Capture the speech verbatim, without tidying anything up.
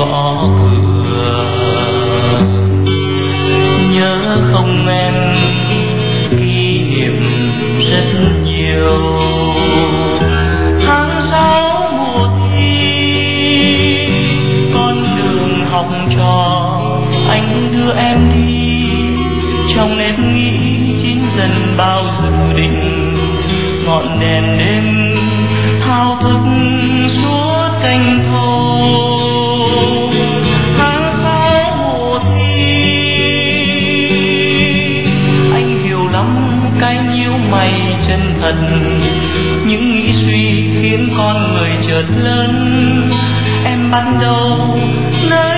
gõ cửa. Nhớ không em, kỷ niệm rất nhiều. Tháng sáu mùa thi, con đường học trò anh đưa em đi. Trong nếp nghĩ chín dần bao dự định, ngọn đèn đêm thao thức suốt canh thâu. Tháng sáu mùa thi, anh hiểu lắm cái nhíu mày chân thật. Những nghĩ suy khiến con người chợt lớn. Em ban đầu nơi